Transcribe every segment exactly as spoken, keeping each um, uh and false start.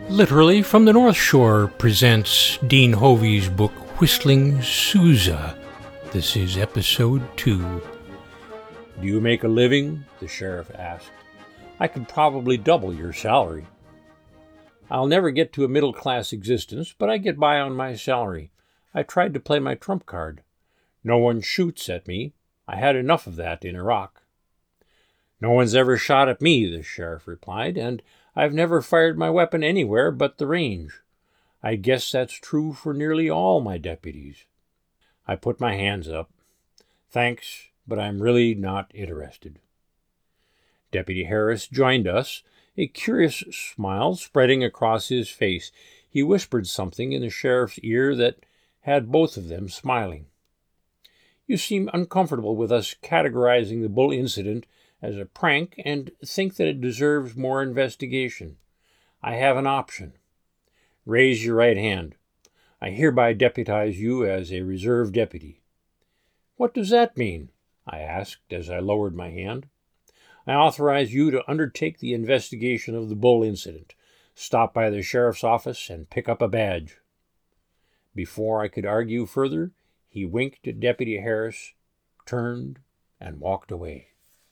Literally from the North Shore presents Dean Hovey's book Whistling Sousa. This is episode two. Do you make a living? The sheriff asked. I could probably double your salary. I'll never get to a middle-class existence, but I get by on my salary. I tried to play my trump card. No one shoots at me. I had enough of that in Iraq. No one's ever shot at me, the sheriff replied, and I've never fired my weapon anywhere but the range. I guess that's true for nearly all my deputies. I put my hands up. Thanks, but I'm really not interested. Deputy Harris joined us, a curious smile spreading across his face. He whispered something in the sheriff's ear that had both of them smiling. You seem uncomfortable with us categorizing the Bull incident as a prank and think that it deserves more investigation. I have an option. Raise your right hand. I hereby deputize you as a reserve deputy. What does that mean? I asked as I lowered my hand. I authorize you to undertake the investigation of the Bull incident. Stop by the sheriff's office and pick up a badge. Before I could argue further, he winked at Deputy Harris, turned, and walked away.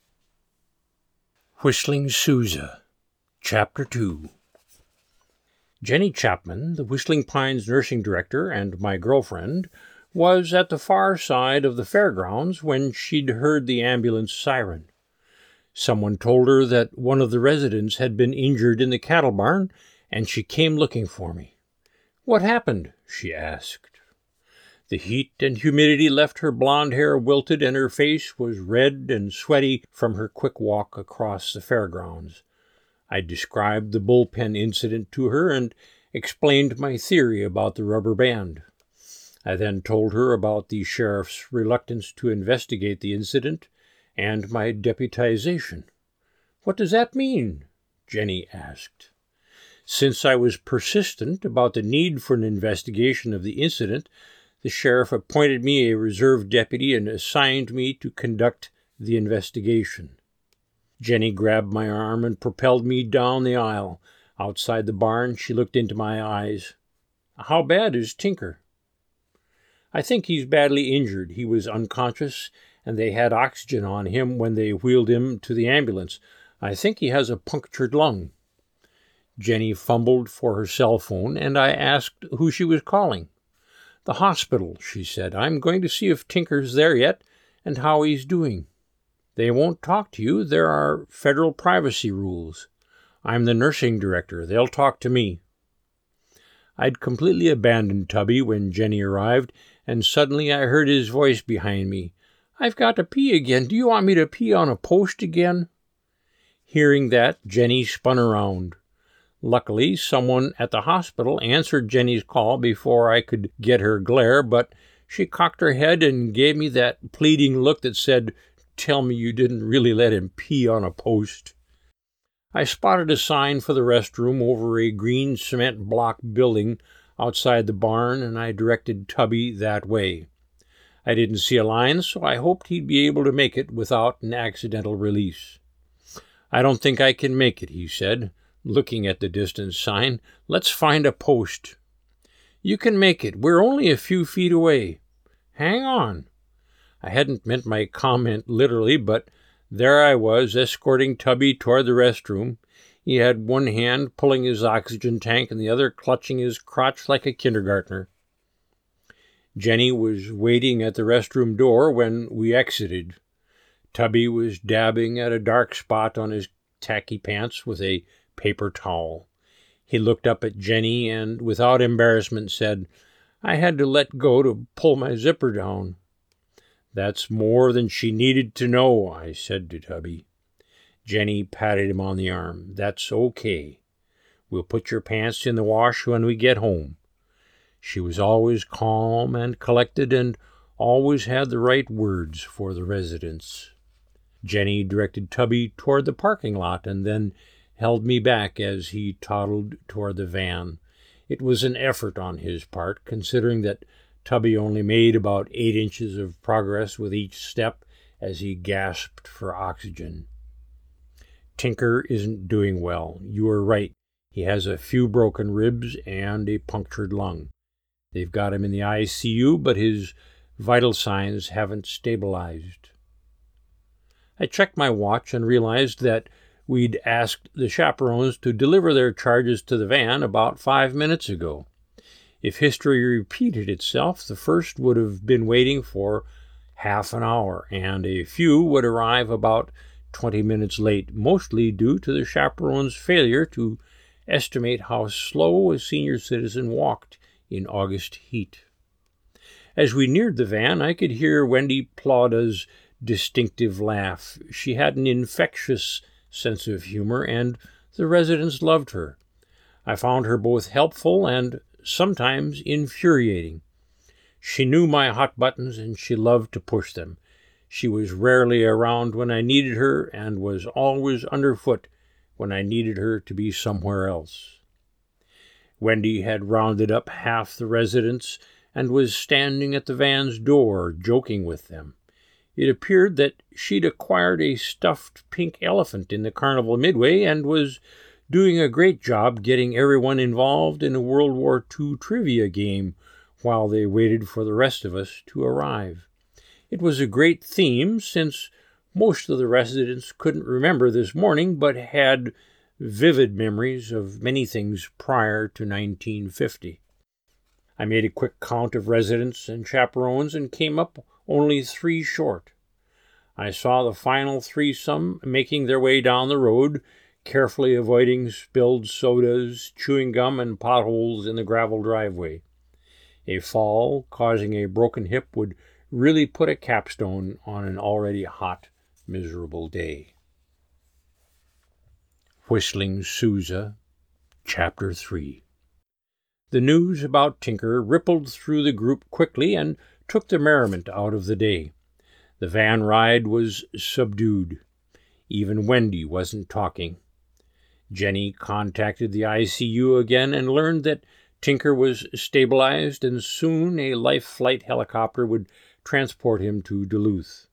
Whistling Sousa, Chapter two. Jenny Chapman, the Whistling Pines nursing director and my girlfriend, was at the far side of the fairgrounds when she'd heard the ambulance siren. Someone told her that one of the residents had been injured in the cattle barn, and she came looking for me. What happened? She asked. The heat and humidity left her blonde hair wilted, and her face was red and sweaty from her quick walk across the fairgrounds. I described the bullpen incident to her and explained my theory about the rubber band. I then told her about the sheriff's reluctance to investigate the incident and my deputization. What does that mean? Jenny asked. Since I was persistent about the need for an investigation of the incident, the sheriff appointed me a reserve deputy and assigned me to conduct the investigation. Jenny grabbed my arm and propelled me down the aisle. Outside the barn, she looked into my eyes. How bad is Tinker? I think he's badly injured. He was unconscious, and they had oxygen on him when they wheeled him to the ambulance. I think he has a punctured lung. Jenny fumbled for her cell phone, and I asked who she was calling. The hospital, she said. I'm going to see if Tinker's there yet and how he's doing. They won't talk to you. There are federal privacy rules. I'm the nursing director. They'll talk to me. I'd completely abandoned Tubby when Jenny arrived, and suddenly I heard his voice behind me. I've got to pee again. Do you want me to pee on a post again? Hearing that, Jenny spun around. Luckily, someone at the hospital answered Jenny's call before I could get her glare, but she cocked her head and gave me that pleading look that said, "Tell me you didn't really let him pee on a post." I spotted a sign for the restroom over a green cement block building outside the barn, and I directed Tubby that way. I didn't see a line, so I hoped he'd be able to make it without an accidental release. I don't think I can make it, he said, looking at the distant sign. Let's find a post. You can make it. We're only a few feet away. Hang on. I hadn't meant my comment literally, but there I was, escorting Tubby toward the restroom. He had one hand pulling his oxygen tank and the other clutching his crotch like a kindergartner. Jenny was waiting at the restroom door when we exited. Tubby was dabbing at a dark spot on his tacky pants with a paper towel. He looked up at Jenny and, without embarrassment, said, I had to let go to pull my zipper down. That's more than she needed to know, I said to Tubby. Jenny patted him on the arm. That's okay. We'll put your pants in the wash when we get home. She was always calm and collected and always had the right words for the residents. Jenny directed Tubby toward the parking lot and then held me back as he toddled toward the van. It was an effort on his part, considering that Tubby only made about eight inches of progress with each step as he gasped for oxygen. Tinker isn't doing well. You are right. He has a few broken ribs and a punctured lung. They've got him in the I C U, but his vital signs haven't stabilized. I checked my watch and realized that we'd asked the chaperones to deliver their charges to the van about five minutes ago. If history repeated itself, the first would have been waiting for half an hour, and a few would arrive about twenty minutes late, mostly due to the chaperone's failure to estimate how slow a senior citizen walked in August heat. As we neared the van, I could hear Wendy Plauda's distinctive laugh. She had an infectious sense of humor, and the residents loved her. I found her both helpful and sometimes infuriating. She knew my hot buttons, and she loved to push them. She was rarely around when I needed her, and was always underfoot when I needed her to be somewhere else. Wendy had rounded up half the residents and was standing at the van's door, joking with them. It appeared that she'd acquired a stuffed pink elephant in the carnival midway and was doing a great job getting everyone involved in a World War Two trivia game while they waited for the rest of us to arrive. It was a great theme, since most of the residents couldn't remember this morning, but had vivid memories of many things prior to nineteen fifty. I made a quick count of residents and chaperones and came up only three short. I saw the final threesome making their way down the road, carefully avoiding spilled sodas, chewing gum, and potholes in the gravel driveway. A fall causing a broken hip would really put a capstone on an already hot, miserable day. Whistling Sousa, Chapter three. The news about Tinker rippled through the group quickly and took the merriment out of the day. The van ride was subdued. Even Wendy wasn't talking. Jenny contacted the I C U again and learned that Tinker was stabilized, and soon a life flight helicopter would transport him to Duluth.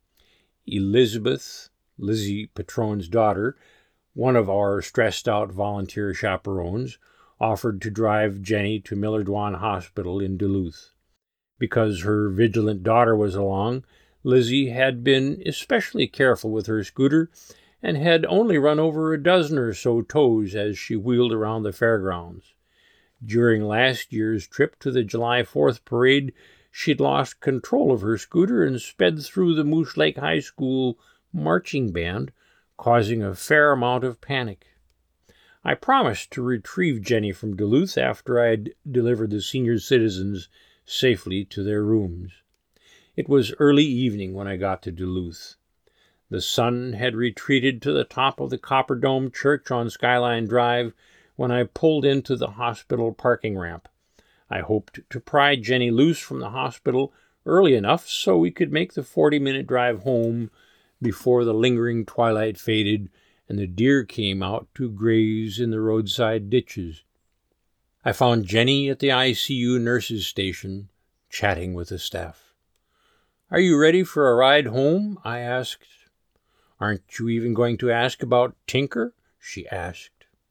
Elizabeth, Lizzie Patrone's daughter, one of our stressed-out volunteer chaperones, offered to drive Jenny to Miller Dwan Hospital in Duluth. Because her vigilant daughter was along, Lizzie had been especially careful with her scooter and had only run over a dozen or so toes as she wheeled around the fairgrounds. During last year's trip to the July fourth parade, she'd lost control of her scooter and sped through the Moose Lake High School marching band, causing a fair amount of panic. I promised to retrieve Jenny from Duluth after I'd delivered the senior citizens safely to their rooms. It was early evening when I got to Duluth. The sun had retreated to the top of the Copper Dome Church on Skyline Drive when I pulled into the hospital parking ramp. I hoped to pry Jenny loose from the hospital early enough so we could make the forty-minute drive home before the lingering twilight faded and the deer came out to graze in the roadside ditches. I found Jenny at the I C U nurses' station, chatting with the staff. "Are you ready for a ride home?" I asked. "Aren't you even going to ask about Tinker?" she asked.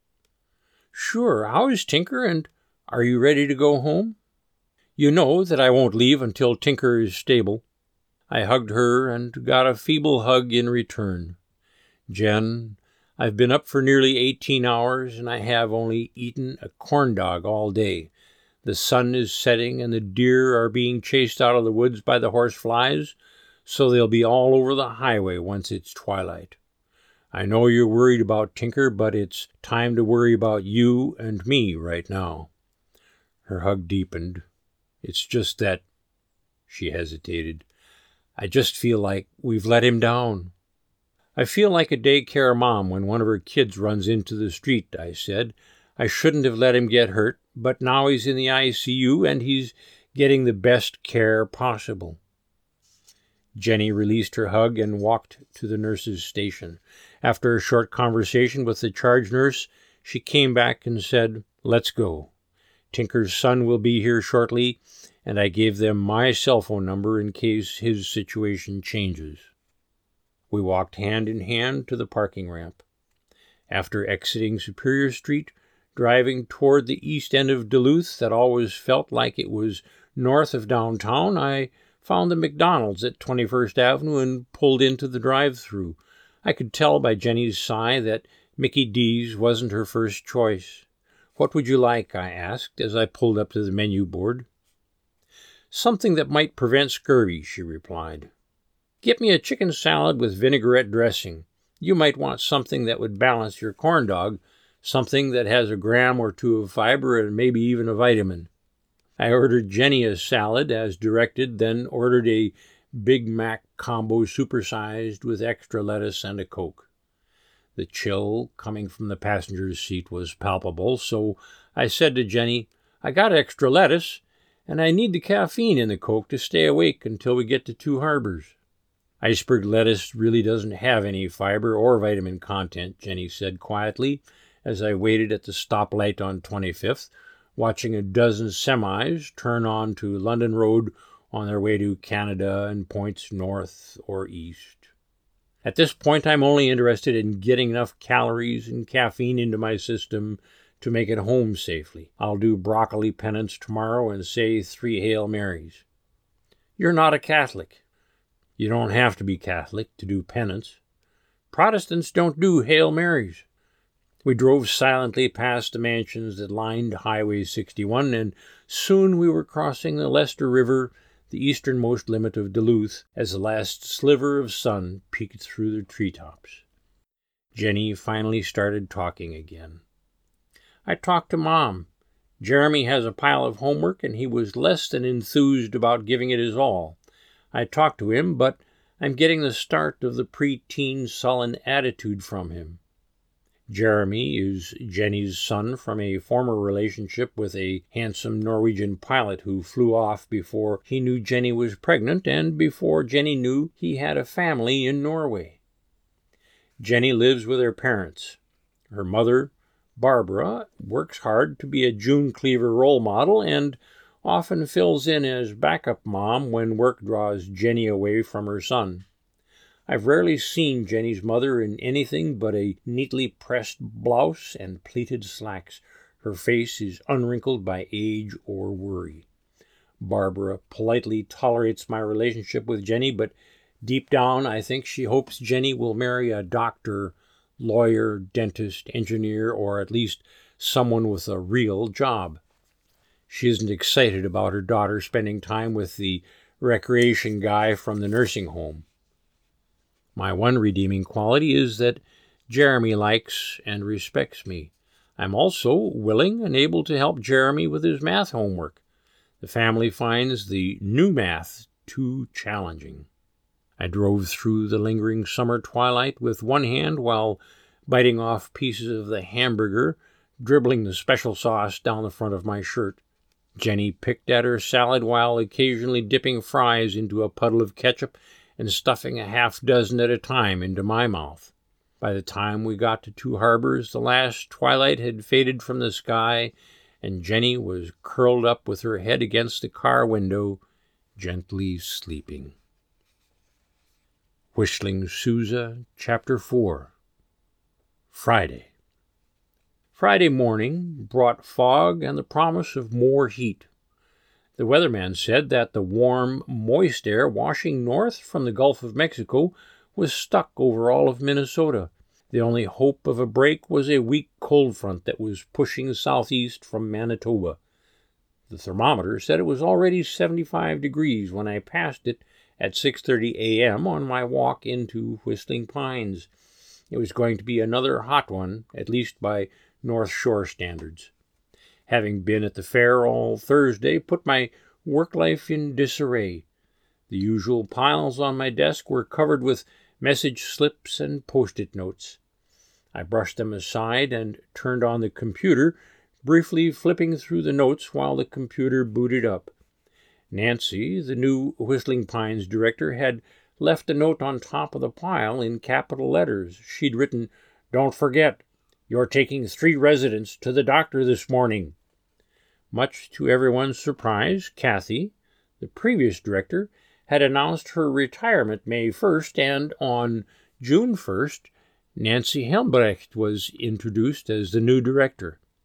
"Sure. How is Tinker, and are you ready to go home?" "You know that I won't leave until Tinker is stable." I hugged her and got a feeble hug in return. "Jen, I've been up for nearly eighteen hours, and I have only eaten a corn dog all day. The sun is setting, and the deer are being chased out of the woods by the horse flies, so they'll be all over the highway once it's twilight. I know you're worried about Tinker, but it's time to worry about you and me right now." Her hug deepened. "It's just that," she hesitated, "I just feel like we've let him down." "I feel like a daycare mom when one of her kids runs into the street," I said. "I shouldn't have let him get hurt, but now he's in the I C U and he's getting the best care possible." Jenny released her hug and walked to the nurse's station. After a short conversation with the charge nurse, she came back and said, "Let's go. Tinker's son will be here shortly, and I gave them my cell phone number in case his situation changes." We walked hand in hand to the parking ramp. After exiting Superior Street, Driving toward the east end of Duluth that always felt like it was north of downtown, I found the McDonald's at twenty-first Avenue and pulled into the drive-thru. I could tell by Jenny's sigh that Mickey D's wasn't her first choice. "What would you like?" I asked as I pulled up to the menu board. "Something that might prevent scurvy," she replied. "Get me a chicken salad with vinaigrette dressing. You might want something that would balance your corn dog, something that has a gram or two of fiber and maybe even a vitamin." I ordered Jenny a salad as directed, then ordered a Big Mac combo supersized with extra lettuce and a Coke. The chill coming from the passenger's seat was palpable, so I said to Jenny, "I got extra lettuce, and I need the caffeine in the Coke to stay awake until we get to Two Harbors." "Iceberg lettuce really doesn't have any fiber or vitamin content," Jenny said quietly, as I waited at the stoplight on twenty-fifth, watching a dozen semis turn on to London Road on their way to Canada and points north or east. At this point, I'm only interested in getting enough calories and caffeine into my system to make it home safely. I'll do broccoli penance tomorrow and say three Hail Marys. "You're not a Catholic." "You don't have to be Catholic to do penance." "Protestants don't do Hail Marys." We drove silently past the mansions that lined Highway sixty-one, and soon we were crossing the Lester River, the easternmost limit of Duluth, as the last sliver of sun peeked through the treetops. Jenny finally started talking again. "I talked to Mom. Jeremy has a pile of homework, and he was less than enthused about giving it his all. I talked to him, but I'm getting the start of the preteen sullen attitude from him. Jeremy is Jenny's son from a former relationship with a handsome Norwegian pilot who flew off before he knew Jenny was pregnant and before Jenny knew he had a family in Norway. Jenny lives with her parents. Her mother, Barbara, works hard to be a June Cleaver role model and often fills in as backup mom when work draws Jenny away from her son. I've rarely seen Jenny's mother in anything but a neatly pressed blouse and pleated slacks. Her face is unwrinkled by age or worry. Barbara politely tolerates my relationship with Jenny, but deep down I think she hopes Jenny will marry a doctor, lawyer, dentist, engineer, or at least someone with a real job. She isn't excited about her daughter spending time with the recreation guy from the nursing home. My one redeeming quality is that Jeremy likes and respects me. I'm also willing and able to help Jeremy with his math homework. The family finds the new math too challenging. I drove through the lingering summer twilight with one hand while biting off pieces of the hamburger, dribbling the special sauce down the front of my shirt. Jenny picked at her salad while occasionally dipping fries into a puddle of ketchup and stuffing a half dozen at a time into my mouth. By the time we got to Two Harbors, the last twilight had faded from the sky, and Jenny was curled up with her head against the car window, gently sleeping. Whistling Sousa, Chapter four. Friday. Friday morning brought fog and the promise of more heat. The weatherman said that the warm, moist air washing north from the Gulf of Mexico was stuck over all of Minnesota. The only hope of a break was a weak cold front that was pushing southeast from Manitoba. The thermometer said it was already seventy-five degrees when I passed it at six thirty a.m. on my walk into Whistling Pines. It was going to be another hot one, at least by North Shore standards. Having been at the fair all Thursday put my work life in disarray. The usual piles on my desk were covered with message slips and post-it notes. I brushed them aside and turned on the computer, briefly flipping through the notes while the computer booted up. Nancy, the new Whistling Pines director, had left a note on top of the pile in capital letters. She'd written, "Don't forget, you're taking three residents to the doctor this morning." Much to everyone's surprise, Kathy, the previous director, had announced her retirement May first, and on June first, Nancy Helmbrecht was introduced as the new director.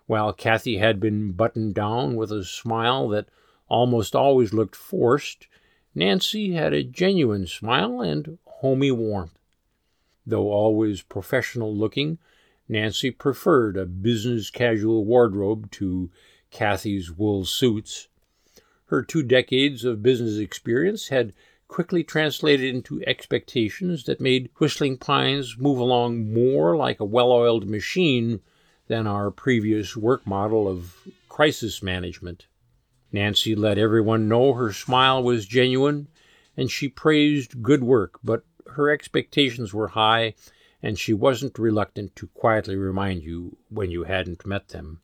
While Kathy had been buttoned down with a smile that almost always looked forced, Nancy had a genuine smile and homey warmth. Though always professional-looking, Nancy preferred a business-casual wardrobe to Kathy's wool suits. Her two decades of business experience had quickly translated into expectations that made Whistling Pines move along more like a well-oiled machine than our previous work model of crisis management. Nancy let everyone know her smile was genuine, and she praised good work, but her expectations were high, and she wasn't reluctant to quietly remind you when you hadn't met them.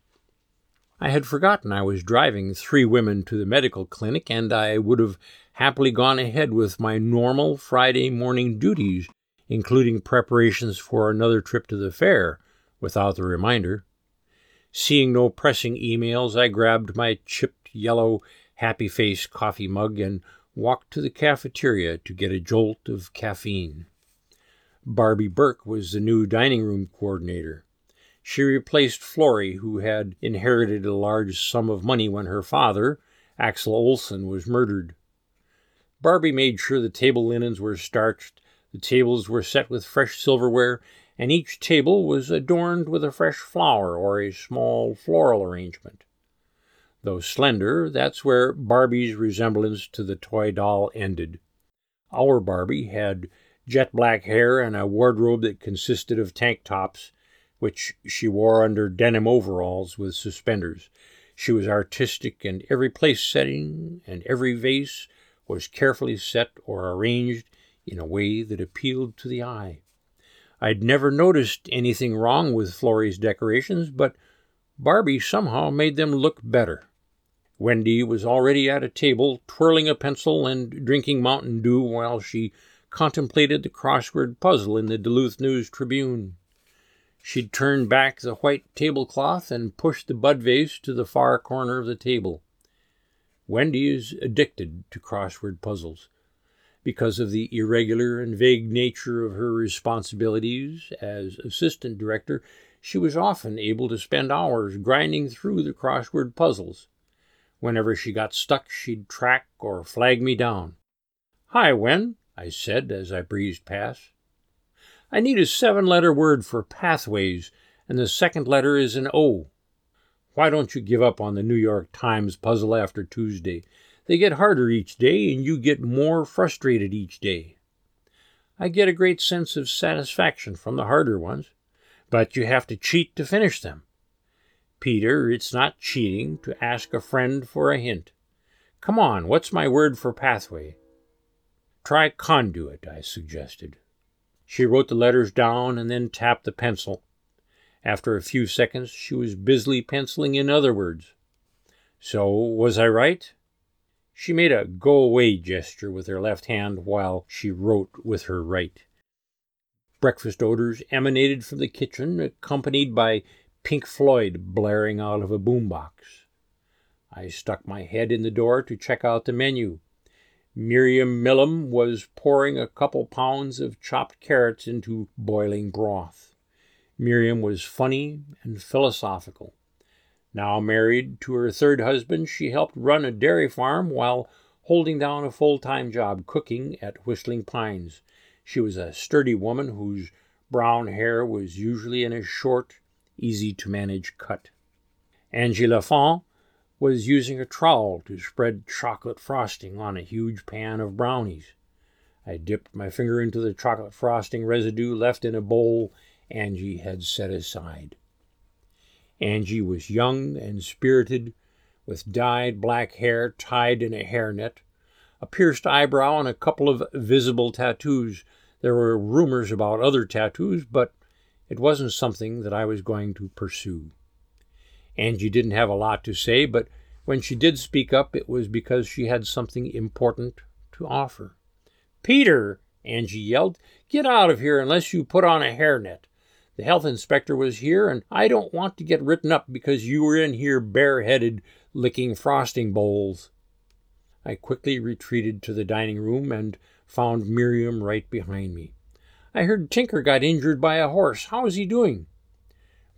I had forgotten I was driving three women to the medical clinic, and I would have happily gone ahead with my normal Friday morning duties, including preparations for another trip to the fair, without the reminder. Seeing no pressing emails, I grabbed my chipped yellow Happy Face coffee mug and walked to the cafeteria to get a jolt of caffeine. Barbie Burke was the new dining room coordinator. She replaced Florrie, who had inherited a large sum of money when her father, Axel Olsen, was murdered. Barbie made sure the table linens were starched, the tables were set with fresh silverware, and each table was adorned with a fresh flower or a small floral arrangement. Though slender, that's where Barbie's resemblance to the toy doll ended. Our Barbie had jet black hair and a wardrobe that consisted of tank tops, which she wore under denim overalls with suspenders. She was artistic, and every place setting and every vase was carefully set or arranged in a way that appealed to the eye. I'd never noticed anything wrong with Florrie's decorations, but Barbie somehow made them look better. Wendy was already at a table, twirling a pencil and drinking Mountain Dew while she contemplated the crossword puzzle in the Duluth News-Tribune. She'd turned back the white tablecloth and pushed the bud vase to the far corner of the table. Wendy is addicted to crossword puzzles. Because of the irregular and vague nature of her responsibilities as assistant director, she was often able to spend hours grinding through the crossword puzzles. Whenever she got stuck, she'd track or flag me down. "Hi, Wen," I said as I breezed past. "I need a seven-letter word for pathways, and the second letter is an O. Why don't you give up on the New York Times puzzle after Tuesday? They get harder each day, and you get more frustrated each day. I get a great sense of satisfaction from the harder ones, but you have to cheat to finish them. Peter, it's not cheating to ask a friend for a hint. Come on, what's my word for pathway?" "Try conduit," I suggested. She wrote the letters down and then tapped the pencil. After a few seconds, she was busily penciling in other words. "So, was I right?" She made a go-away gesture with her left hand while she wrote with her right. Breakfast odors emanated from the kitchen, accompanied by Pink Floyd blaring out of a boombox. I stuck my head in the door to check out the menu. Miriam Millum was pouring a couple pounds of chopped carrots into boiling broth. Miriam was funny and philosophical. Now married to her third husband, she helped run a dairy farm while holding down a full-time job cooking at Whistling Pines. She was a sturdy woman whose brown hair was usually in a short, easy-to-manage cut. Angie Lafont was using a trowel to spread chocolate frosting on a huge pan of brownies. I dipped my finger into the chocolate frosting residue left in a bowl Angie had set aside. Angie was young and spirited, with dyed black hair tied in a hairnet, a pierced eyebrow, and a couple of visible tattoos. There were rumors about other tattoos, but it wasn't something that I was going to pursue. Angie didn't have a lot to say, but when she did speak up, it was because she had something important to offer. "Peter," Angie yelled, "get out of here unless you put on a hairnet. The health inspector was here, and I don't want to get written up because you were in here bareheaded licking frosting bowls." I quickly retreated to the dining room and found Miriam right behind me. "I heard Tinker got injured by a horse. How is he doing?"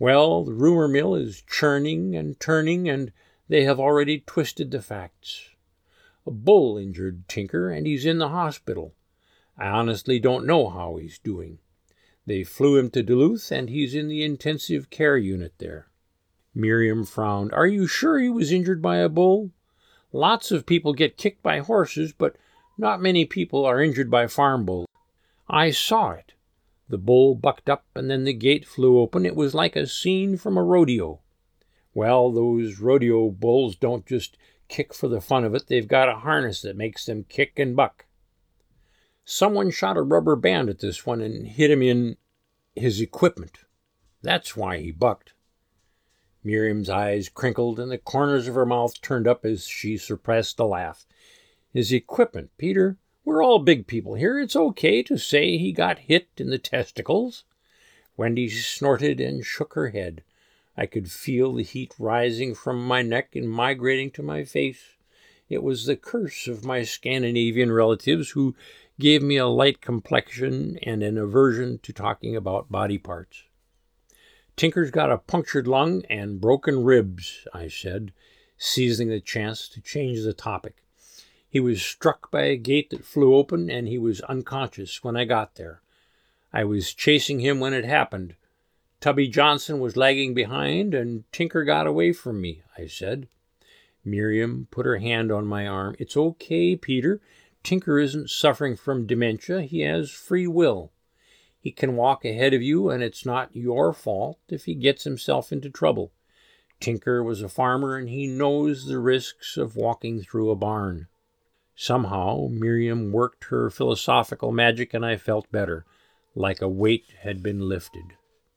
Well, the rumor mill is churning and turning, and they have already twisted the facts. A bull injured Tinker, and he's in the hospital. I honestly don't know how he's doing. They flew him to Duluth, and he's in the intensive care unit there." Miriam frowned. "Are you sure he was injured by a bull? Lots of people get kicked by horses, but not many people are injured by farm bulls. I saw it. The bull bucked up, and then the gate flew open. It was like a scene from a rodeo. Well, those rodeo bulls don't just kick for the fun of it. They've got a harness that makes them kick and buck. Someone shot a rubber band at this one and hit him in his equipment. That's why he bucked." Miriam's eyes crinkled and the corners of her mouth turned up as she suppressed a laugh. "His equipment, Peter. We're all big people here. It's okay to say he got hit in the testicles." Wendy snorted and shook her head. I could feel the heat rising from my neck and migrating to my face. It was the curse of my Scandinavian relatives who gave me a light complexion and an aversion to talking about body parts. "Tinker's got a punctured lung and broken ribs," I said, seizing the chance to change the topic. "He was struck by a gate that flew open, and he was unconscious when I got there. I was chasing him when it happened. Tubby Johnson was lagging behind, and Tinker got away from me," I said. Miriam put her hand on my arm. "It's okay, Peter. Tinker isn't suffering from dementia. He has free will. He can walk ahead of you, and it's not your fault if he gets himself into trouble. Tinker was a farmer, and he knows the risks of walking through a barn." Somehow Miriam worked her philosophical magic, and I felt better, like a weight had been lifted.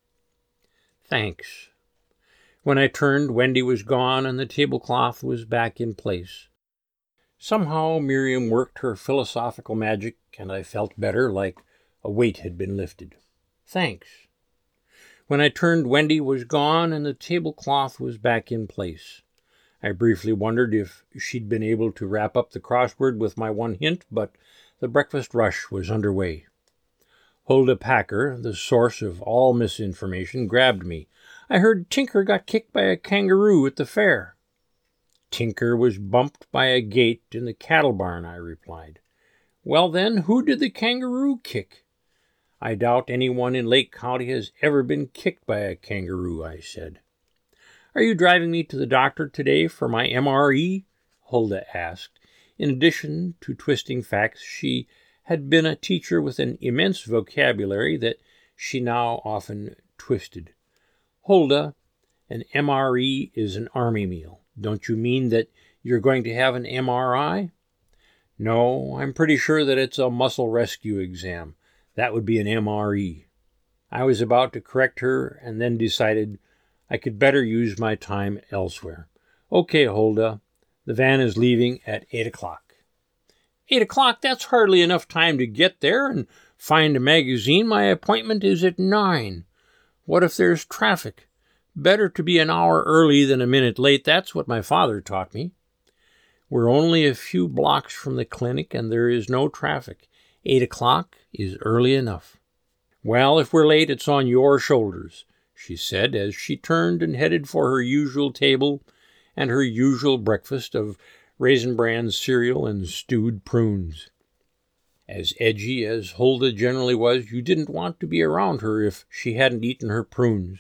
"Thanks." When I turned, Wendy was gone, and the tablecloth was back in place. Somehow Miriam worked her philosophical magic, and I felt better, like a weight had been lifted. "Thanks." When I turned, Wendy was gone, and the tablecloth was back in place. I briefly wondered if she'd been able to wrap up the crossword with my one hint, but the breakfast rush was underway. Hulda Packer, the source of all misinformation, grabbed me. "I heard Tinker got kicked by a kangaroo at the fair." "Tinker was bumped by a gate in the cattle barn," I replied. "Well then, who did the kangaroo kick?" "I doubt anyone in Lake County has ever been kicked by a kangaroo," I said. "Are you driving me to the doctor today for my M R E?" Hulda asked. In addition to twisting facts, she had been a teacher with an immense vocabulary that she now often twisted. "Hulda, an M R E is an army meal. Don't you mean that you're going to have an M R I?" "No, I'm pretty sure that it's a muscle rescue exam. That would be an M R E." I was about to correct her and then decided I could better use my time elsewhere. "Okay, Hulda, the van is leaving at eight o'clock." Eight o'clock? That's hardly enough time to get there and find a magazine. My appointment is at nine. What if there's traffic? Better to be an hour early than a minute late. That's what my father taught me. We're only a few blocks from the clinic, and there is no traffic. Eight o'clock is early enough. "Well, if we're late, it's on your shoulders," she said as she turned and headed for her usual table and her usual breakfast of Raisin Bran cereal and stewed prunes. As edgy as Hulda generally was, you didn't want to be around her if she hadn't eaten her prunes.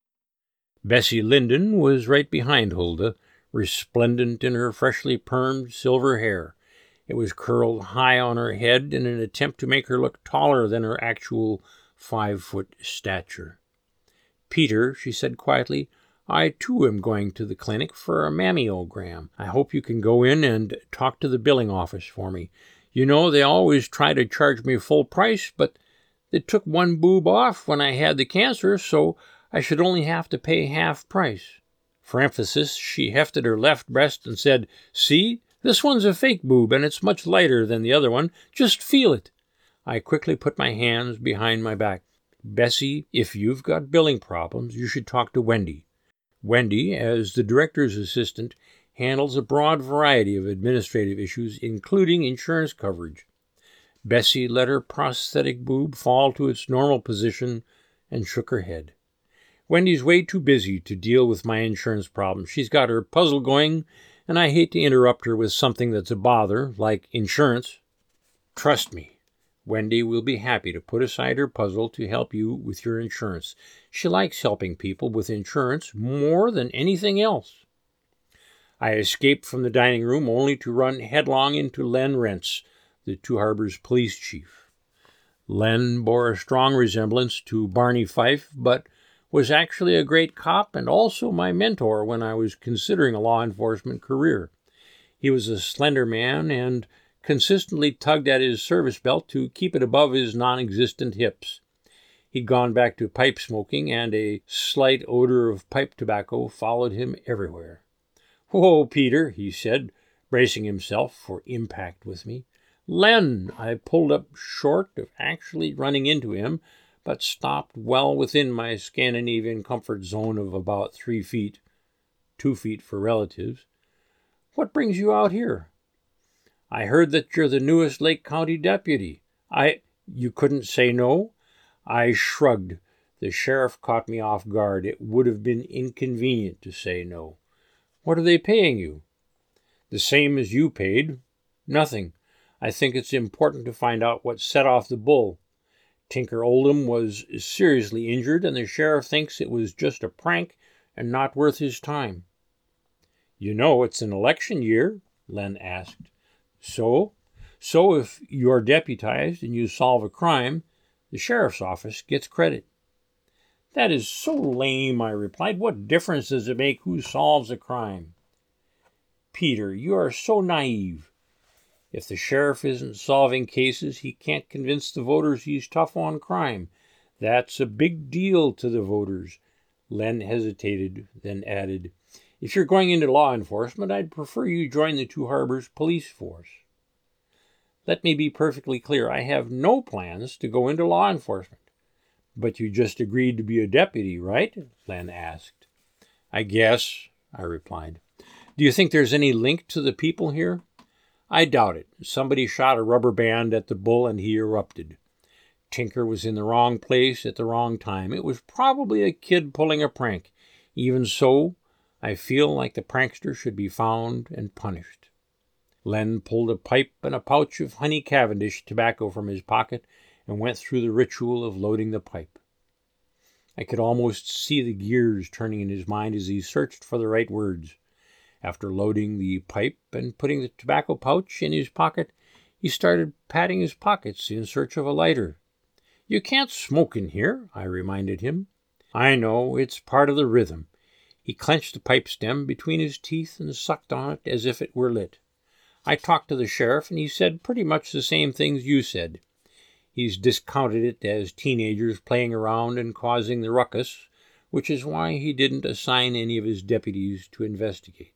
Bessie Linden was right behind Hulda, resplendent in her freshly permed silver hair. It was curled high on her head in an attempt to make her look taller than her actual five-foot stature. "Peter," she said quietly, "I too am going to the clinic for a mammiogram. I hope you can go in and talk to the billing office for me. You know, they always try to charge me full price, but they took one boob off when I had the cancer, so I should only have to pay half price." For emphasis, she hefted her left breast and said, "See, this one's a fake boob, and it's much lighter than the other one. Just feel it." I quickly put my hands behind my back. "Bessie, if you've got billing problems, you should talk to Wendy. Wendy, as the director's assistant, handles a broad variety of administrative issues, including insurance coverage." Bessie let her prosthetic boob fall to its normal position and shook her head. Wendy's way too busy to deal with my insurance problem. She's got her puzzle going, and I hate to interrupt her with something that's a bother, like insurance. Trust me, Wendy will be happy to put aside her puzzle to help you with your insurance. She likes helping people with insurance more than anything else. I escaped from the dining room only to run headlong into Len Rentz, the Two Harbors police chief. Len bore a strong resemblance to Barney Fife, but was actually a great cop and also my mentor when I was considering a law enforcement career. He was a slender man and consistently tugged at his service belt to keep it above his non-existent hips. He'd gone back to pipe smoking, and a slight odor of pipe tobacco followed him everywhere. "Whoa, Peter," he said, bracing himself for impact with me. "Len!" I pulled up short of actually running into him, but stopped well within my Scandinavian comfort zone of about three feet, two feet for relatives. "What brings you out here?" "I heard that you're the newest Lake County deputy. I—" "You couldn't say no?" I shrugged. The sheriff caught me off guard. It would have been inconvenient to say no. "What are they paying you?" "The same as you paid. Nothing. I think it's important to find out what set off the bull. Tinker Oldham was seriously injured, and the sheriff thinks it was just a prank and not worth his time." "You know it's an election year?" Len asked. So? So if you're deputized and you solve a crime, the sheriff's office gets credit." "That is so lame," I replied. "What difference does it make who solves a crime?" "Peter, you are so naive. If the sheriff isn't solving cases, he can't convince the voters he's tough on crime. That's a big deal to the voters." Len hesitated, then added, "If you're going into law enforcement, I'd prefer you join the Two Harbors police force." "Let me be perfectly clear. I have no plans to go into law enforcement." "But you just agreed to be a deputy, right?" Len asked. "I guess," I replied. "Do you think there's any link to the people here?" "I doubt it. Somebody shot a rubber band at the bull and he erupted. Tinker was in the wrong place at the wrong time. It was probably a kid pulling a prank. Even so, I feel like the prankster should be found and punished." Len pulled a pipe and a pouch of honey Cavendish tobacco from his pocket and went through the ritual of loading the pipe. I could almost see the gears turning in his mind as he searched for the right words. After loading the pipe and putting the tobacco pouch in his pocket, he started patting his pockets in search of a lighter. "You can't smoke in here," I reminded him. "I know, it's part of the rhythm." He clenched the pipe stem between his teeth and sucked on it as if it were lit. I talked to the sheriff, and he said pretty much the same things you said. He's discounted it as teenagers playing around and causing the ruckus, which is why he didn't assign any of his deputies to investigate.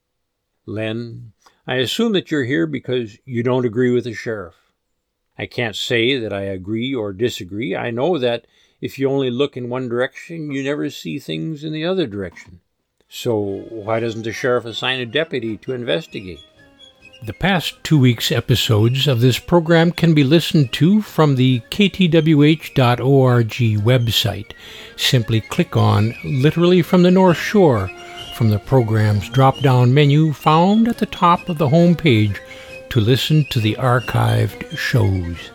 "Len, I assume that you're here because you don't agree with the sheriff." "I can't say that I agree or disagree. I know that if you only look in one direction, you never see things in the other direction." "So why doesn't the sheriff assign a deputy to investigate?" The past two weeks' episodes of this program can be listened to from the K T W H dot org website. Simply click on Literally from the North Shore from the program's drop-down menu found at the top of the home page to listen to the archived shows.